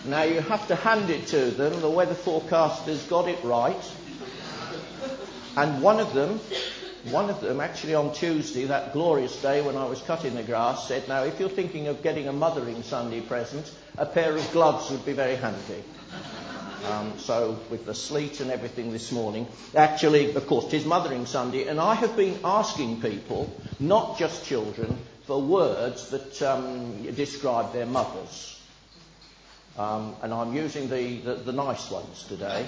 Now you have to hand it to them. The weather forecaster's got it right. And one of them actually on Tuesday, that glorious day when I was cutting the grass, said, now if you're thinking of getting a Mothering Sunday present, a pair of gloves would be very handy. So with the sleet and everything this morning, actually, of course, 'tis Mothering Sunday, and I have been asking people, not just children, for words that describe their mothers. And I'm using the nice ones today.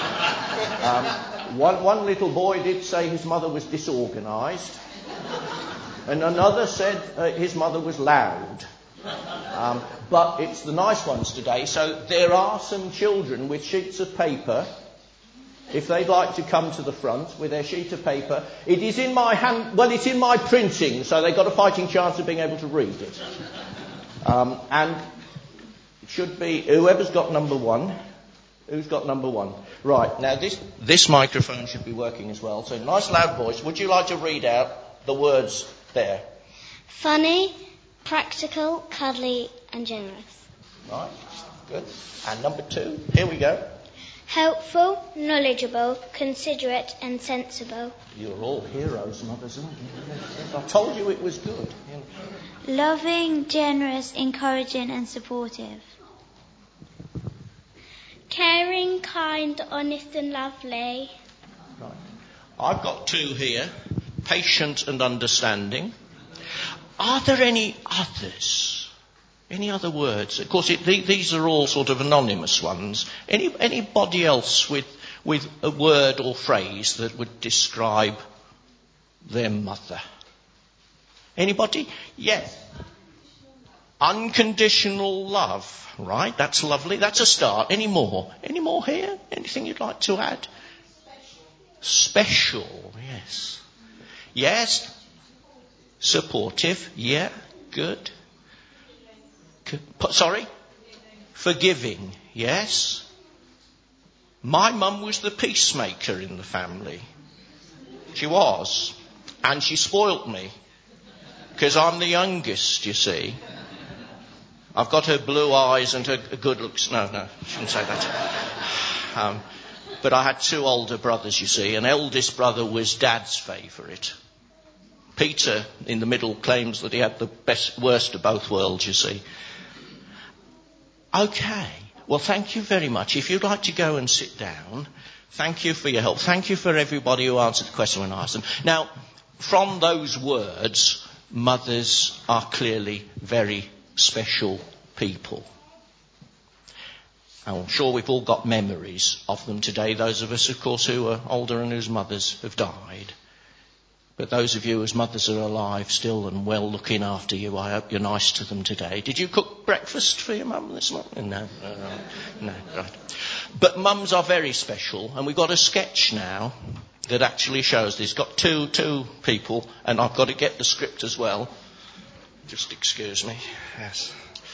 One little boy did say his mother was disorganised, and another said his mother was loud. But it's the nice ones today, so there are some children with sheets of paper. If they'd like to come to the front with their sheet of paper, it is in my hand. Well, it's in my printing, so they've got a fighting chance of being able to read it. And it should be whoever's got number one. Who's got number one? Right, now this microphone should be working as well. So nice loud voice. Would you like to read out the words there? Funny, practical, cuddly and generous. Right, good. And number two, here we go. Helpful, knowledgeable, considerate and sensible. You're all heroes, mothers, aren't you? I told you it was good. Loving, generous, encouraging and supportive. Caring, kind, honest and lovely. Right. I've got two here. Patient and understanding. Are there any others? Any other words? Of course, these are all sort of anonymous ones. Anybody else with a word or phrase that would describe their mother? Anybody? Yes. Unconditional love. Right, that's lovely. That's a start. Any more? Any more here? Anything you'd like to add? Special. Yes. Yes. Supportive. Yeah. Good. Sorry? Forgiving. Yes. My mum was the peacemaker in the family. She was. And she spoilt me. Because I'm the youngest, you see. I've got her blue eyes and her good looks. No, I shouldn't say that. But I had two older brothers, you see. An eldest brother was Dad's favourite. Peter, in the middle, claims that he had the worst of both worlds, you see. Okay. Well, thank you very much. If you'd like to go and sit down, thank you for your help. Thank you for everybody who answered the question when I asked them. Now, from those words, mothers are clearly very special people. I'm sure we've all got memories of them today, those of us, of course, who are older and whose mothers have died. But those of you whose mothers are alive still and well looking after you, I hope you're nice to them today. Did you cook breakfast for your mum this morning? No, right. But mums are very special, and we've got a sketch now that actually shows this. It's got two people, and I've got to get the script as well. Just excuse me. Yes.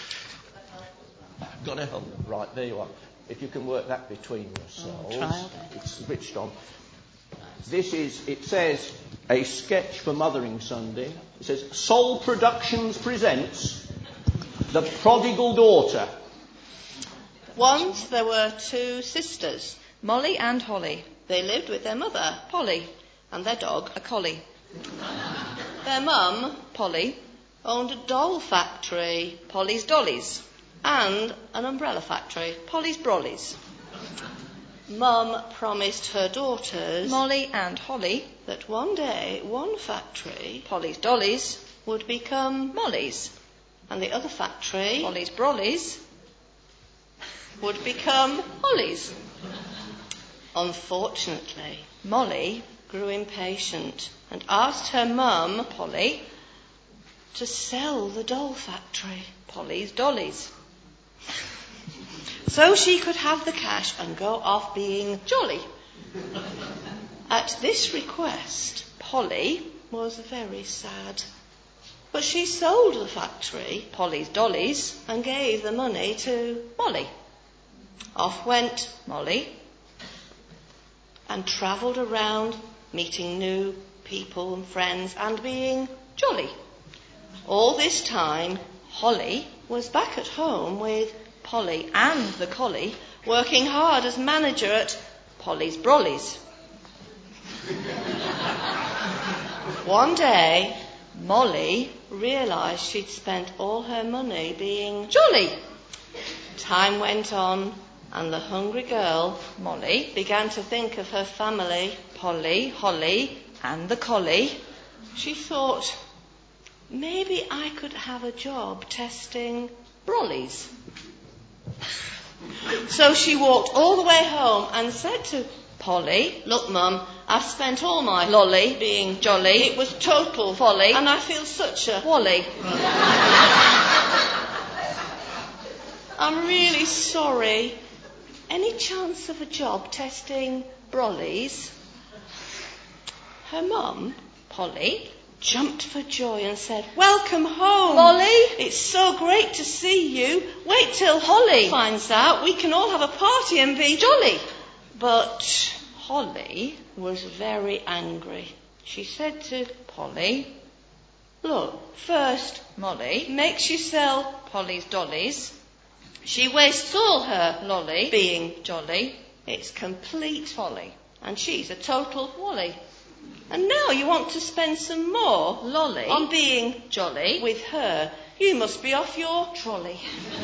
Got to help. Right, there you are. If you can work that between yourselves. It's switched on. It says, a sketch for Mothering Sunday. It says, Soul Productions presents The Prodigal Daughter. Once there were two sisters, Molly and Holly. They lived with their mother, Polly, and their dog, a collie. Their mum, Polly, owned a doll factory, Polly's Dollies, and an umbrella factory, Polly's Brollies. Mum promised her daughters, Molly and Holly, that one day one factory, Polly's Dollies, would become Molly's, and the other factory, Polly's Brollies, would become Holly's. Unfortunately, Molly grew impatient and asked her mum, Polly, to sell the doll factory, Polly's Dollies, so she could have the cash and go off being jolly. At this request, Polly was very sad. But she sold the factory, Polly's Dollies, and gave the money to Molly. Off went Molly and travelled around, meeting new people and friends and being jolly. All this time, Holly was back at home with Polly and the collie, working hard as manager at Polly's Brollies. One day, Molly realised she'd spent all her money being jolly. Time went on, and the hungry girl, Molly, began to think of her family, Polly, Holly, and the collie. She thought, maybe I could have a job testing brollies. So she walked all the way home and said to Polly, look, Mum, I've spent all my lolly being jolly. It was total folly, and I feel such a wally. I'm really sorry. Any chance of a job testing brollies? Her mum, Polly, jumped for joy and said, welcome home, Molly. It's so great to see you. Wait till Holly finds out. We can all have a party and be jolly. But Holly was very angry. She said to Polly, look, first, Molly makes you sell Polly's dollies. She wastes all her lolly being jolly. It's complete folly. And she's a total wally. And now you want to spend some more lolly on being jolly with her. You must be off your trolley.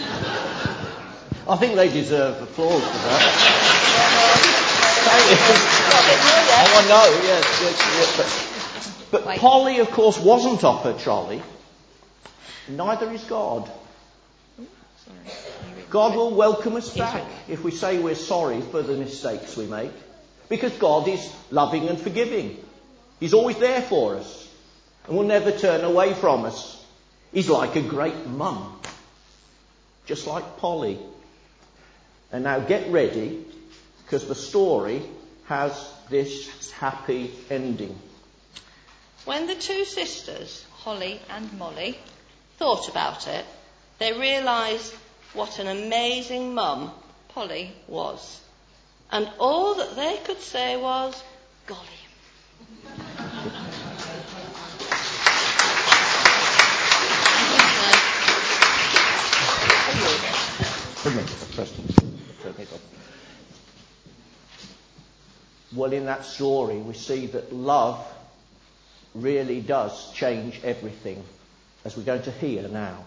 I think they deserve applause for that. Oh, I know, yes. But Polly, of course, wasn't off her trolley. Neither is God. God will welcome us back if we say we're sorry for the mistakes we make. Because God is loving and forgiving. He's always there for us. And will never turn away from us. He's like a great mum. Just like Polly. And now get ready, because the story has this happy ending. When the two sisters, Holly and Molly, thought about it, they realised what an amazing mum Polly was. And all that they could say was, golly. Well, in that story, we see that love really does change everything, as we're going to hear now.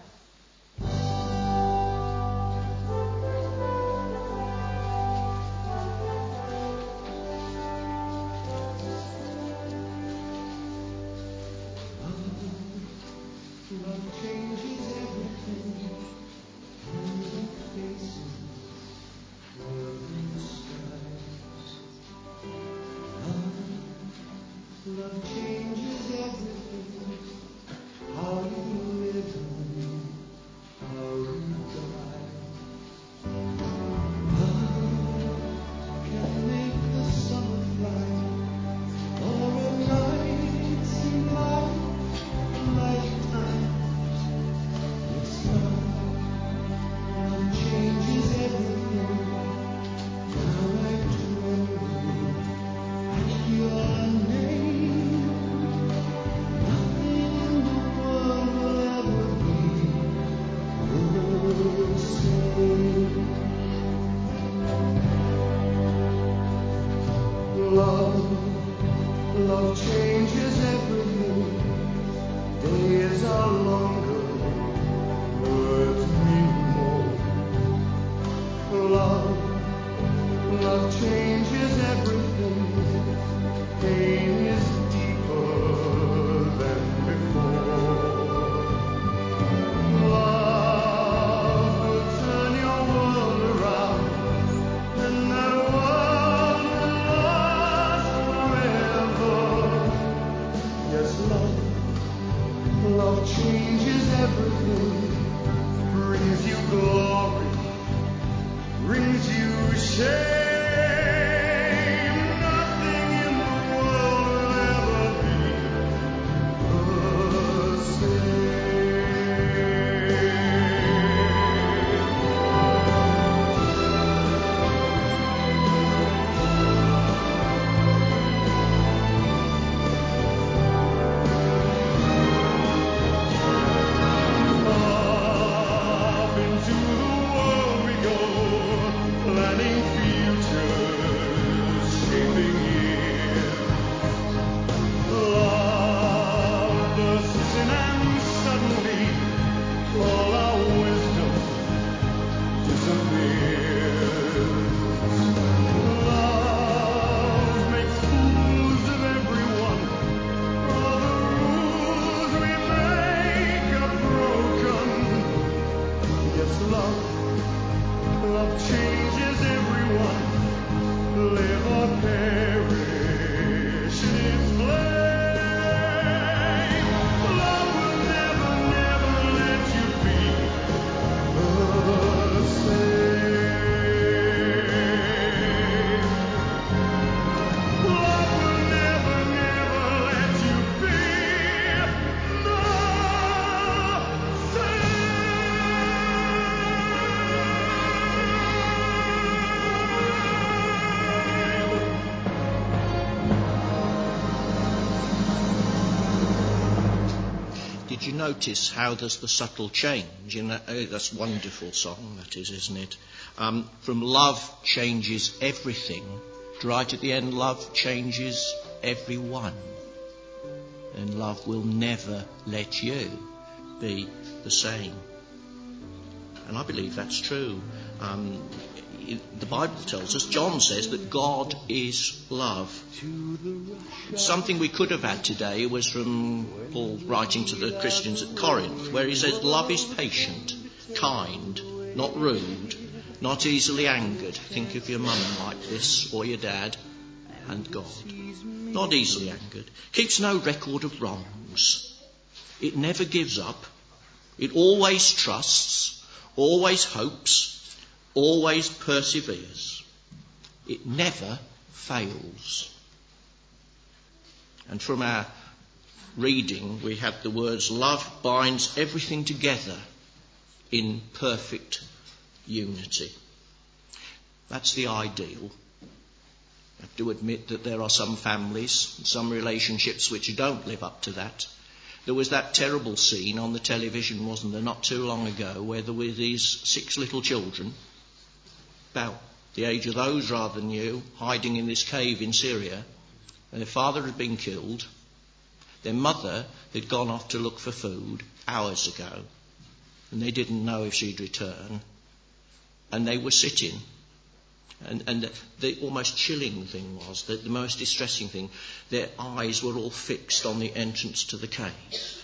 Love changes everything. Days are longer, words mean more. Love changes everything. Pain is deeper than before. Love will turn your world around, and that world will last forever. Yes, love changes everything. Brings you glory, brings you shame. Nothing in the world will ever be the this love. Love changes everyone. Live or perish in its flame. Love will never, never let you be the same. Love will never, never let you be the Did you notice how there's the subtle change in that? Oh, that's a wonderful song, that is, isn't it? From love changes everything, to right at the end, love changes everyone. And love will never let you be the same. And I believe that's true. The Bible tells us, John says that God is love. Something we could have had today was from Paul writing to the Christians at Corinth, where he says, love is patient, kind, not rude, not easily angered. Think of your mum like this, or your dad, and God. Not easily angered. Keeps no record of wrongs. It never gives up. It always trusts, always hopes, always perseveres. It never fails. And from our reading, we have the words, love binds everything together in perfect unity. That's the ideal. I have to admit that there are some families, some relationships which don't live up to that. There was that terrible scene on the television, wasn't there, not too long ago, where there were these 6 little children, about the age of those rather than you, hiding in this cave in Syria, and their father had been killed. Their mother had gone off to look for food hours ago, and they didn't know if she'd return. And they were sitting, and the almost chilling thing was, that the most distressing thing, their eyes were all fixed on the entrance to the cave,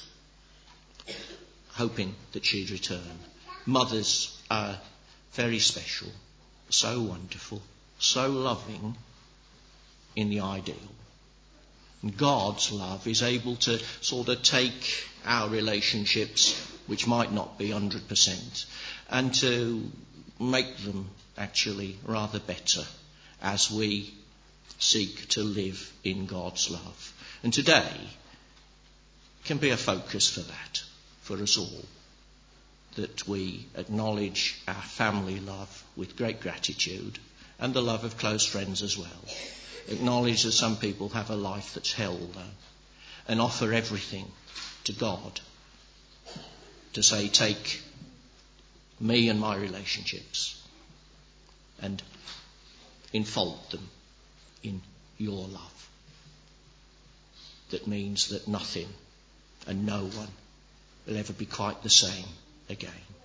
hoping that she'd return. Mothers are very special, so wonderful, so loving in the ideal. And God's love is able to sort of take our relationships, which might not be 100%, and to make them actually rather better as we seek to live in God's love. And today can be a focus for that, for us all, that we acknowledge our family love with great gratitude, and the love of close friends as well. Acknowledge that some people have a life that's hell, though, and offer everything to God to say, take me and my relationships and enfold them in your love. That means that nothing and no one will ever be quite the same again.